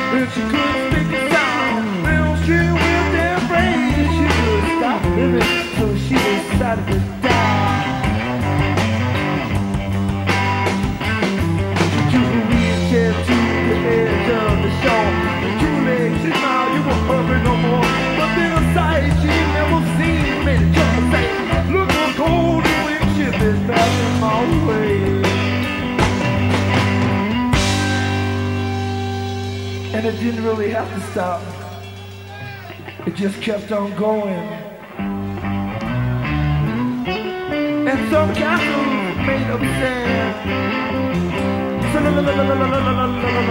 And she couldn't speak a sound. Well, she with their brains. She could stop living, so she decided to die. She took a wheelchair to the edge of the shore. And two legs, she smiled, you won't hurry no more. But then a sight she never seen made a jump and say, look, a golden wing ship is passing my way. And it didn't really have to stop. It just kept on going. And some castles made of sand.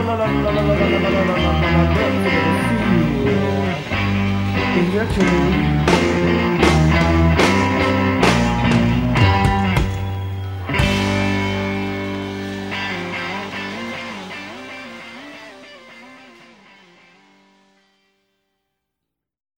Eventually